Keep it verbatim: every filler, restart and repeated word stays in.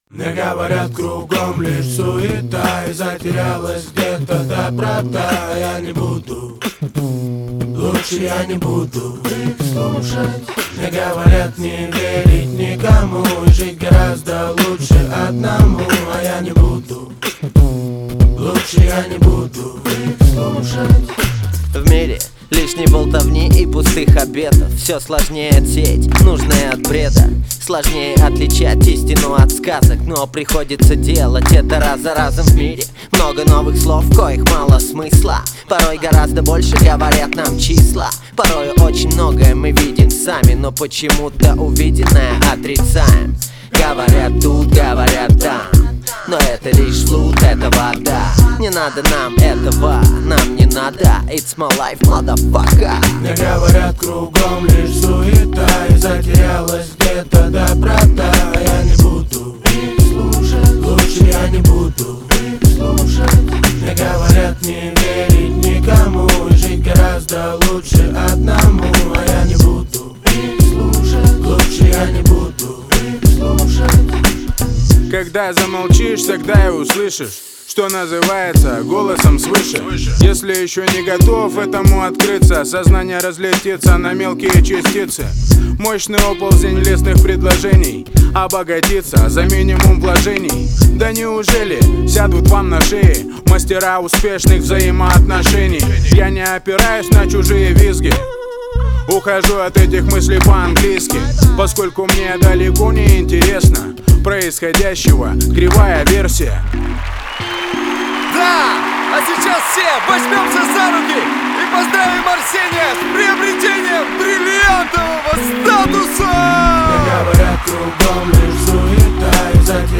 Мне говорят, кругом лишь суета, и затерялась где-то доброта. Я не буду, лучше я не буду их слушать. Мне говорят, не верить никому, и жить гораздо лучше одному. А я не буду, лучше я не буду их слушать. В мире лишней болтовни и пустых обетов. Все сложнее отсеять нужное от бреда. Сложнее отличать истину от сказок. Но приходится делать это раз за разом в мире. Много новых слов, коих мало смысла. Порой гораздо больше говорят нам числа. Порой очень многое мы видим сами, но почему-то увиденное отрицаем. Говорят тут, говорят там, но это лишь флут, это вода. Не надо нам этого, нам не надо. It's my life, motherfucker. Мне говорят, кругом лишь суета, и затерялась где-то доброта. Я не буду их слушать, лучше я не буду их слушать. Мне говорят, не верить никому, и жить гораздо лучше одному. А я не буду их слушать, лучше я не буду их слушать. Когда замолчишь, тогда и услышишь, что называется голосом свыше. Если еще не готов этому открыться, сознание разлетится на мелкие частицы. Мощный оползень лестных предложений обогатиться за минимум вложений. Да неужели сядут вам на шеи мастера успешных взаимоотношений? Я не опираюсь на чужие визги, ухожу от этих мыслей по-английски, поскольку мне далеко не интересно происходящего кривая версия. Да, а сейчас все возьмемся за руки и поздравим Арсения с приобретением бриллиантового статуса! Мне говорят, кругом лишь суета, и